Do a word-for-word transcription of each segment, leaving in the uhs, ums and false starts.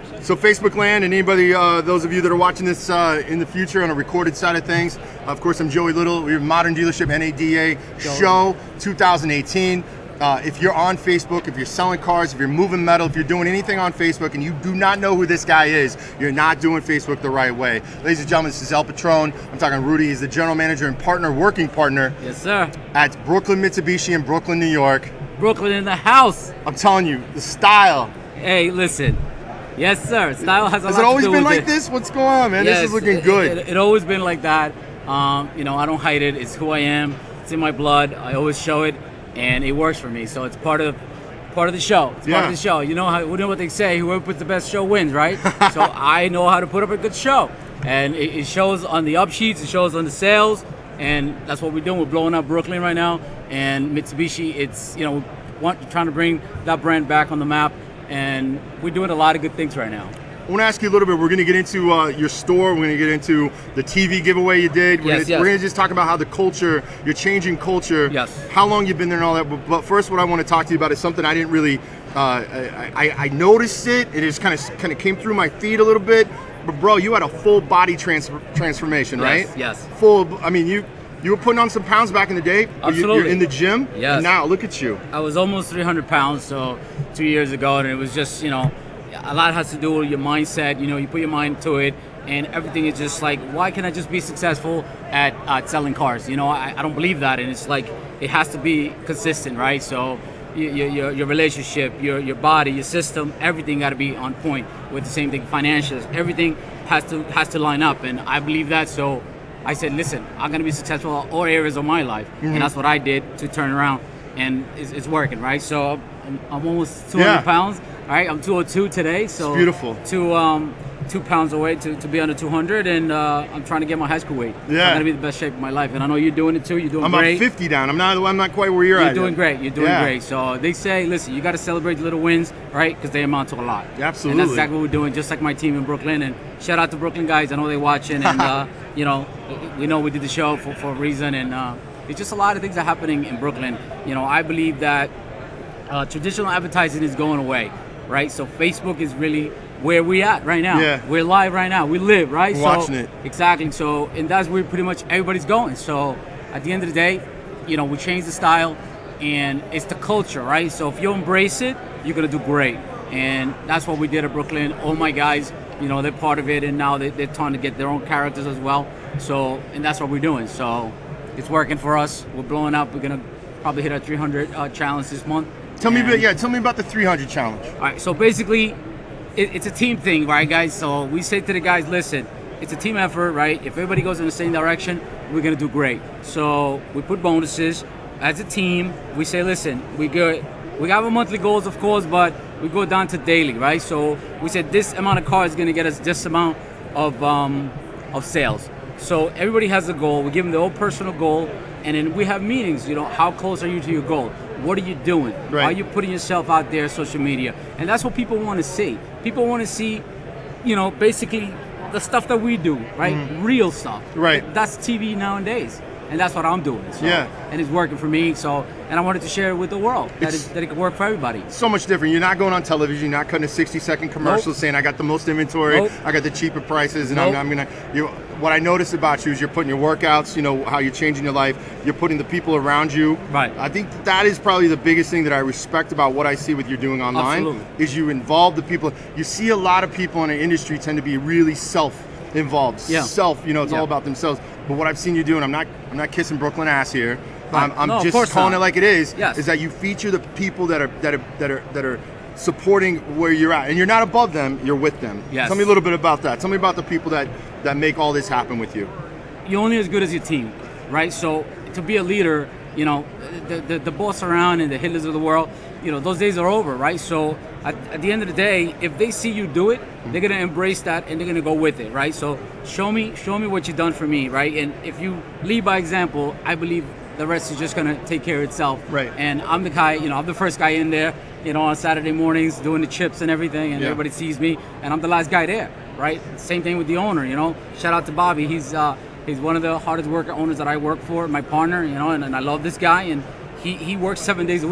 So Facebook land, and anybody, uh, those of you that are watching this uh, in the future on a recorded side of things, of course I'm Joey Little. We're Modern Dealership N A D A Show two thousand eighteen. Uh, if you're on Facebook, if you're selling cars, if you're moving metal, if you're doing anything on Facebook and you do not know who this guy is, you're not doing Facebook the right way. Ladies and gentlemen, this is El Patron. I'm talking Rudy. He's the general manager and partner, working partner. Yes, sir. At Brooklyn Mitsubishi in Brooklyn, New York. Brooklyn in the house. I'm telling you, the style. Hey, listen. Yes, sir. Style has a Has lot it always to do been with like it. this? What's going on, man? Yes, this is looking it, good. It, it, it always been like that. Um, you know, I don't hide it. It's who I am. It's in my blood. I always show it, and it works for me. So it's part of part of the show. It's Yeah. part of the show. You know how you know what they say? Whoever puts the best show wins, right? So I know how to put up a good show, and it, it shows on the up sheets. It shows on the sales, and that's what we're doing. We're blowing up Brooklyn right now, and Mitsubishi. It's you know, want, trying to bring that brand back on the map, and we're doing a lot of good things right now. I want to ask you a little bit. We're going to get into uh, your store. We're going to get into the T V giveaway you did. We're Yes, gonna, yes. We're going to just talk about how the culture, you're changing culture. Yes. How long you've been there and all that. But, but first, what I want to talk to you about is something I didn't really. Uh, I, I, I noticed it. It just kind of kind of came through my feed a little bit. But bro, you had a full body trans transformation, right? Yes, yes. Full. I mean, you you were putting on some pounds back in the day. but you- Absolutely. You're in the gym. Yes. And now look at you. I was almost three hundred pounds, so two years ago, and it was just, you know, a lot has to do with your mindset. You know, you put your mind to it, and everything is just like, why can't I just be successful at uh, selling cars? You know, I, I don't believe that, and it's like, it has to be consistent, right? So your, your, your relationship, your, your body, your system, everything got to be on point with the same thing, financials, everything has to has to line up, and I believe that, so I said, listen, I'm going to be successful in all areas of my life, Mm-hmm. and that's what I did to turn around, and it's, it's working, right? So I'm, I'm almost two hundred Yeah. pounds. All right, I'm two oh two today, so It's beautiful. Two um two pounds away to, to be under two hundred, and uh, I'm trying to get my high school weight. So Yeah. I'm gonna be the best shape of my life, and I know you're doing it too. You're doing I'm great. about fifty down. I'm not. I'm not quite where you're, You're at. doing yet. great. You're doing Yeah. great. So they say, listen, you got to celebrate the little wins, right? Because they amount to a lot. Absolutely. And that's exactly what we're doing. Just like my team in Brooklyn. And shout out to Brooklyn guys. I know they're watching, and uh, you know, we know we did the show for, for a reason, and uh, it's just a lot of things are happening in Brooklyn. You know, I believe that uh, traditional advertising is going away, right? So Facebook is really where we at right now. Yeah. We're live right now. We live, right? We're so, watching it. Exactly. So, and that's where pretty much everybody's going. So, at the end of the day, you know, we change the style, and it's the culture, right? So, if you embrace it, you're gonna do great. And that's what we did at Brooklyn. All my guys, you know, they're part of it, and now they, they're trying to get their own characters as well. So, and that's what we're doing. So, it's working for us. We're blowing up. We're gonna probably hit our three hundred uh, challenge this month. Tell me, a And- bit, yeah. Tell me about the three hundred challenge. all right, so basically, it, it's a team thing, right, guys? So we say to the guys, listen, it's a team effort, right? If everybody goes in the same direction, we're gonna do great. So we put bonuses as a team. We say, listen, we go, we have our monthly goals, of course, but we go down to daily, right? So we said this amount of cars is gonna get us this amount of um, of sales. So everybody has a goal. We give them their own personal goal, and then we have meetings. You know, how close are you to your goal? What are you doing? Right. Are you putting yourself out there, social media? And that's what people want to see. People want to see, you know, basically the stuff that we do, right? Real stuff. Right. That's T V nowadays, and that's what I'm doing. So, Yeah. And it's working for me. So, and I wanted to share it with the world that, It's- it, that it can work for everybody. So much different. You're not going on television. You're not cutting a sixty second commercial Nope. saying I got the most inventory, Nope. I got the cheaper prices, and Nope. I'm, I'm gonna. You. What I noticed about you is you're putting your workouts. You know how you're changing your life. You're putting the people around you. Right. I think that is probably the biggest thing that I respect about what I see with you doing online. Absolutely. Is you involve the people. You see a lot of people in the industry tend to be really self involved. Yeah. Self. You know, it's Yeah. all about themselves. But what I've seen you do, and I'm not. I'm not kissing Brooklyn ass here. Right. I'm, I'm No, of just course calling not. it like it is. Yes. Is that you feature the people that are that are that are that are supporting where you're at, and you're not above them, you're with them. Yes. Tell me a little bit about that. Tell me about the people that that make all this happen with you. You're only as good as your team, right? So to be a leader, you know, the, the, the boss around and the Hitlers of the world, you know, those days are over, right? So at, at the end of the day, if they see you do it, they're gonna embrace that and they're gonna go with it, right? So show me, show me what you've done for me, right? And if you lead by example, I believe the rest is just gonna take care of itself. Right. And I'm the guy, you know, I'm the first guy in there, you know, on Saturday mornings doing the chips and everything, and Yeah. everybody sees me, and I'm the last guy there, right? Same thing with the owner, you know. Shout out to Bobby. He's uh, he's one of the hardest worker owners that I work for, my partner, you know, and, and I love this guy, and he, he works seven days a week.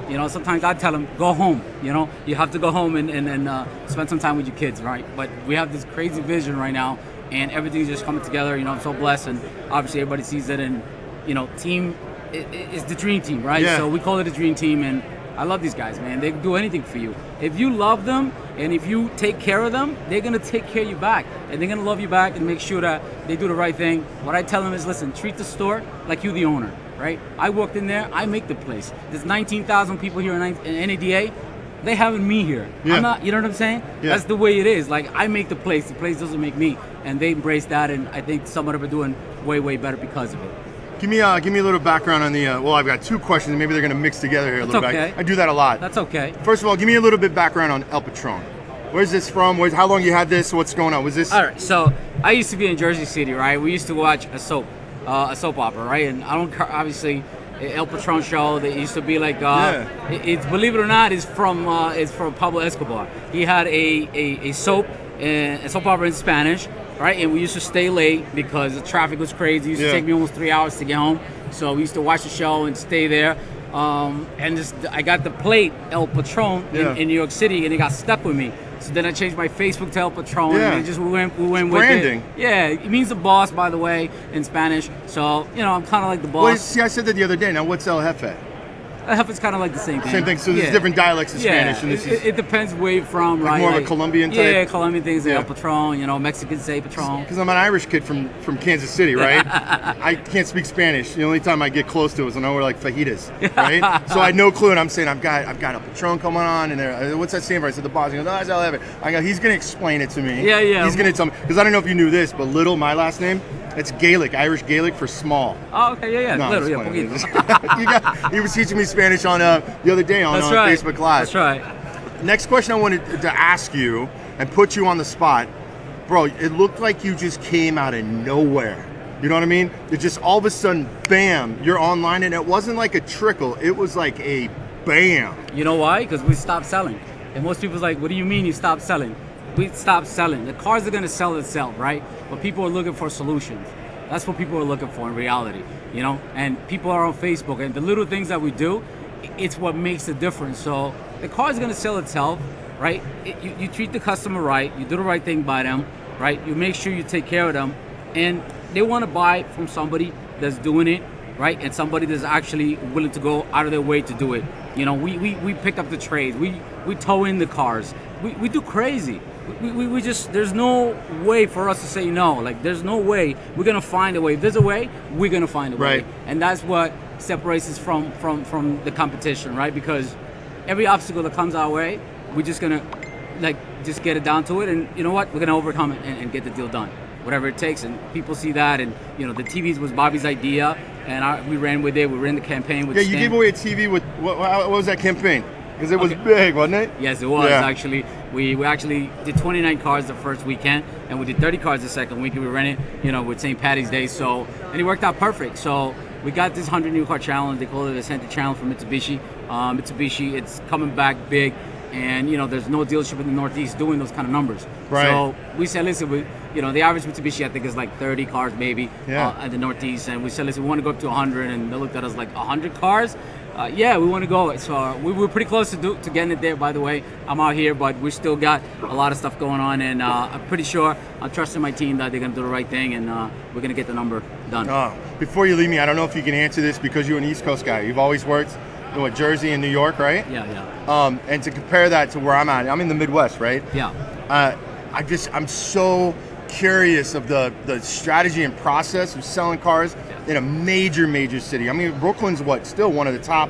You know, sometimes I tell them, go home. You know, you have to go home and, and, and uh, spend some time with your kids, right? But we have this crazy vision right now, and everything's just coming together. You know, I'm so blessed, and obviously everybody sees it. And, you know, team is the dream team, right? Yeah. So we call it a dream team, and I love these guys, man. They do anything for you. If you love them and if you take care of them, they're gonna take care of you back, and they're gonna love you back and make sure that they do the right thing. What I tell them is, listen, treat the store like you the owner, right? I walked in there, I make the place. There's nineteen thousand people here in N A D A. They having me here. Yeah. I'm not, you know what I'm saying? Yeah. That's the way it is. Like, I make the place. The place doesn't make me, and they embrace that. And I think some of them are doing way, way better because of it. Give me, uh, give me a little background on the. Uh, well, I've got two questions. Maybe they're going to mix together here a That's little okay. bit. I do that a lot. That's okay. First of all, give me a little bit background on El Patron. Where's this from? Where's, how long you had this? What's going on? Was this? All right. So I used to be in Jersey City, right? We used to watch a soap, uh, a soap opera, right? And I don't ca- obviously El Patron show. That used to be like, uh, Yeah. it, it's believe it or not, is from uh, it's from Pablo Escobar. He had a a, a soap, uh, a soap opera in Spanish, right? And we used to stay late because the traffic was crazy. It used Yeah. to take me almost three hours to get home. So we used to watch the show and stay there. Um, and just I got the plate El Patron in, Yeah. in New York City, and it got stuck with me. So then I changed my Facebook to El Patron, Yeah. and it just we went we went It's with branding. it. Yeah, it means the boss, by the way, in Spanish. So you know, I'm kind of like the boss. Well, see, I said that the other day. Now, what's El Jefe? I hope it's kind of like the same thing. Same thing. So there's Yeah. different dialects of Yeah, Spanish, and this it, is it depends where you're from, Like right? more of a Colombian type? Yeah, Colombian things, Yeah. El Patron. You know, Mexicans say Patron. because I'm an Irish kid from from Kansas City, right? I can't speak Spanish. The only time I get close to it is when I wear like fajitas, right? So I had no clue, and I'm saying I've got I've got a Patron coming on, and there, what's that saying for? I said the boss. He goes, oh, it's El Jefe. I go, he's gonna explain it to me. Yeah, yeah. He's gonna tell me because I don't know if you knew this, but Little, my last name, it's Gaelic, Irish Gaelic for small. Oh, okay, yeah, yeah. No, I'm Little, just yeah, playing. poquito. You got- he was teaching me Spanish on uh, the other day on, That's on right. Facebook Live. That's right. Next question I wanted to ask you and put you on the spot, bro. It looked like you just came out of nowhere. You know what I mean? It just all of a sudden, bam, you're online, and it wasn't like a trickle. It was like a bam. You know why? Because we stopped selling. And most people's like, what do you mean you stopped selling? We stopped selling. The cars are going to sell itself, right? But people are looking for solutions. That's what people are looking for in reality, you know? And people are on Facebook, and the little things that we do, i- it's what makes the difference. So the car is going to sell itself, right? It, you, you treat the customer right, you do the right thing by them, right? You make sure you take care of them, and they want to buy from somebody that's doing it, right? And somebody that's actually willing to go out of their way to do it. You know, we, we, we pick up the trades, we, we tow in the cars, we, we do crazy. We, we, we just, there's no way for us to say no. Like, there's no way. We're going to find a way. If there's a way, we're going to find a way. Right. And that's what separates us from, from, from the competition, right? Because every obstacle that comes our way, we're just going to, like, just get it down to it. And you know what? We're going to overcome it and, and get the deal done. Whatever it takes. And people see that. And, you know, the T Vs was Bobby's idea. And I, we ran with it. We ran the campaign with Yeah, you Stan. gave away a T V with what, what was that campaign? Because it was Okay. big, wasn't it? Yes, it was Yeah. actually. We, we actually did twenty-nine cars the first weekend, and we did thirty cars the second week. We ran it, you know, with Saint Patty's Day. So, and it worked out perfect. So we got this one hundred new car challenge. They call it a Santa Challenge for Mitsubishi. Um, Mitsubishi, it's coming back big, and you know, there's no dealership in the Northeast doing those kind of numbers. Right. So we said, listen, we, you know, the average Mitsubishi I think is like thirty cars maybe Yeah. uh, at the Northeast, and we said, listen, we want to go up to one hundred, and they looked at us like one hundred cars. Uh, yeah, we want to go. So uh, we were pretty close to do, to getting it there. By the way, I'm out here, but we still got a lot of stuff going on, and uh, I'm pretty sure I'm trusting my team that they're gonna do the right thing, and uh, we're gonna get the number done. Oh, before you leave me, I don't know if you can answer this because you're an East Coast guy. You've always worked in what, Jersey and New York, right? Yeah, yeah, Um, and to compare that to where I'm at, I'm in the Midwest, right? yeah. Uh, I just, I'm so curious of the, the strategy and process of selling cars in a major, major city. I mean, Brooklyn's what, still one of the top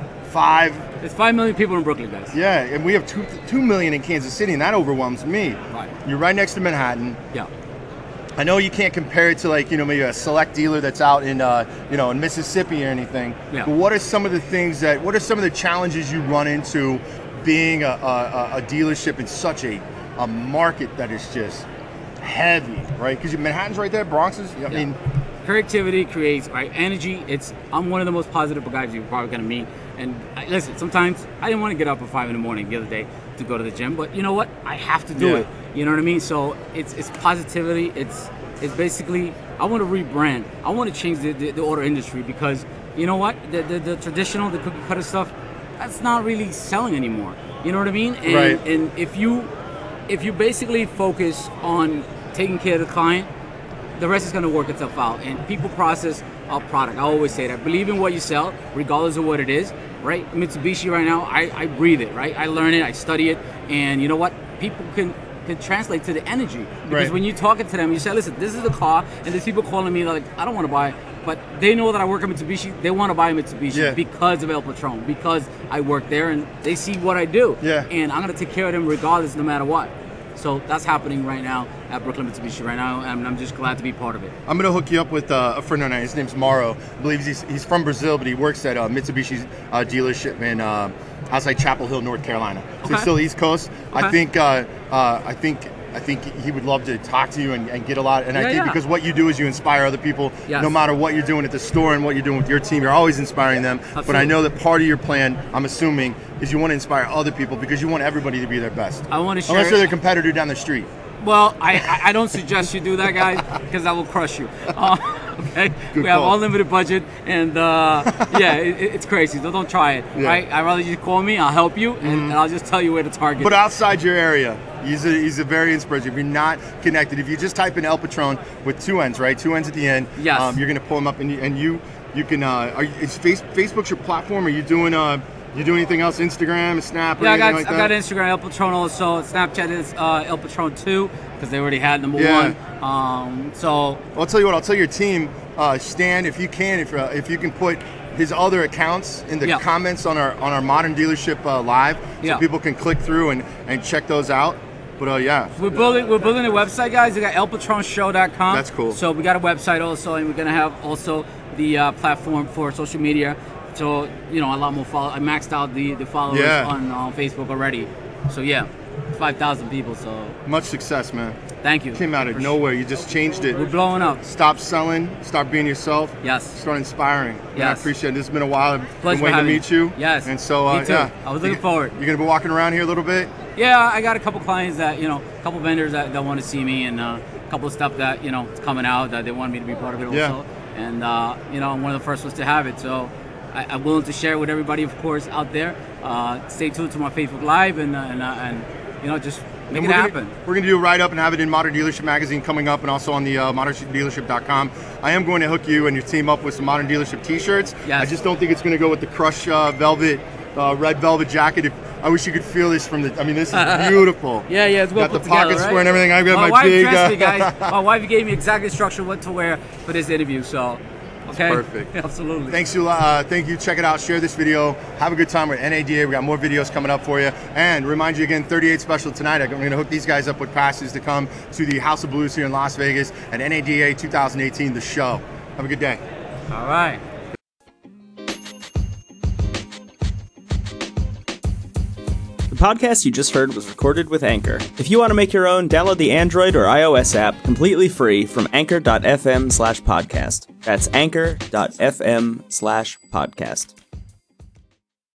five. There's five million people in Brooklyn, guys. Yeah, and we have two, two million in Kansas City, and that overwhelms me. Right. You're right next to Manhattan. Yeah. I know you can't compare it to like, you know, maybe a select dealer that's out in, uh, you know, in Mississippi or anything. Yeah. But what are some of the things that, what are some of the challenges you run into being a, a, a dealership in such a, a market that is just heavy, right? Because Manhattan's right there, Bronx is, I Yeah. mean, Creativity creates right energy. It's I'm one of the most positive guys you're probably gonna meet. And I, listen, sometimes I didn't want to get up at five in the morning the other day to go to the gym, but you know what? I have to do Yeah. it. You know what I mean? So it's it's positivity. It's it's basically I want to rebrand. I want to change the, the, the auto industry because you know what? The, the the traditional, the cookie cutter stuff. that's not really selling anymore. You know what I mean? And, Right. and if you if you basically focus on taking care of the client, the rest is going to work itself out. And people process a product. I always say that. Believe in what you sell, regardless of what it is, right? Mitsubishi right now, I, I breathe it, right? I learn it, I study it, and you know what? People can can translate to the energy. Because Right. when you're talking to them, you say, listen, this is the car, and there's people calling me, like, I don't want to buy it, but they know that I work at Mitsubishi, they want to buy a Mitsubishi Yeah. because of El Patron, because I work there, and they see what I do. Yeah. And I'm going to take care of them regardless, no matter what. So that's happening right now at Brooklyn Mitsubishi right now, and I'm just glad to be part of it. I'm gonna hook you up with uh, a friend of mine. His name's Mauro. I believe he's he's from Brazil, but he works at uh, Mitsubishi's uh, dealership in uh, outside Chapel Hill, North Carolina. So Okay. it's still East Coast. Okay. I think uh, uh, I think I think he would love to talk to you and, and get a lot. And I Yeah, think yeah. because what you do is you inspire other people. Yes. No matter what you're doing at the store and what you're doing with your team, you're always inspiring them. But I Absolutely. know that part of your plan, I'm assuming, is you want to inspire other people because you want everybody to be their best. I want to share. Unless they're their competitor down the street. Well, I, I, I don't suggest you do that, guys, because I will crush you. Uh, okay, Good we have call. unlimited budget, and uh, yeah, it, it's crazy. So don't try it. Yeah. Right? I'd rather you call me. I'll help you, and, and I'll just tell you where to target. But outside your area, he's a, he's a very inspirational. If you're not connected, if you just type in El Patron with two N's, right? Two N's at the end. Yes. Um, you're gonna pull him up, and you, and you you can. Uh, are you, is face, Facebook's your platform? Are you doing uh, you doing anything else? Instagram, Snap, or yeah, I anything got like I that? got Instagram El Patron also. Snapchat is uh, El Patron two because they already had number Yeah. one. Um, so I'll tell you what. I'll tell your team, uh, Stan, if you can, if uh, if you can put his other accounts in the Yeah. comments on our on our Modern Dealership uh, live, so Yeah. people can click through and, and check those out. But uh, yeah, we're building we're building a website, guys. We got el patron show dot com. That's cool. So we got a website also, and we're gonna have also the uh, platform for social media. So you know, a lot more follow. I maxed out the the followers Yeah. on uh, Facebook already. So yeah, five thousand people. So much success, man. thank you. Came out of For nowhere. You just changed it. We're blowing up. Stop selling. Stop being yourself. Yes. Start inspiring. Man, I Yes. appreciate it. This has been a while. I've been Pleasure waiting to having meet you. you. Yes. And so, uh, Me too. yeah. I was looking You- forward. You're gonna be walking around here a little bit. Yeah, I got a couple clients that you know, a couple vendors that, that want to see me, and uh, a couple of stuff that you know is coming out that they want me to be part of it also. Yeah. And uh, you know, I'm one of the first ones to have it, so I, I'm willing to share with everybody, of course, out there. Uh, stay tuned to my Facebook Live, and uh, and, uh, and you know, just make And it we're happen. Gonna, we're going to do a write-up and have it in Modern Dealership Magazine coming up, and also on the uh, modern dealership dot com. I am going to hook you and your team up with some Modern Dealership T-shirts. Yes. I just don't think it's going to go with the Crush uh, Velvet, uh, red velvet jacket. If, I wish you could feel this from the. I mean, this is beautiful. Yeah, yeah, it's well got the put pocket together, square right? and everything. I've got my, my, wife big. dressed me, uh, guys. My wife gave me exact instruction what to wear for this interview. So, okay, perfect. Absolutely. Thanks, you. Uh, thank you. Check it out. Share this video. Have a good time with N A D A. We got more videos coming up for you. And remind you again, thirty-eight special tonight. I'm going to hook these guys up with passes to come to the House of Blues here in Las Vegas at N A D A twenty eighteen, the show. Have a good day. All right. The podcast you just heard was recorded with Anchor. If you want to make your own, download the Android or iOS app completely free from anchor dot f m slash podcast. That's anchor dot f m slash podcast.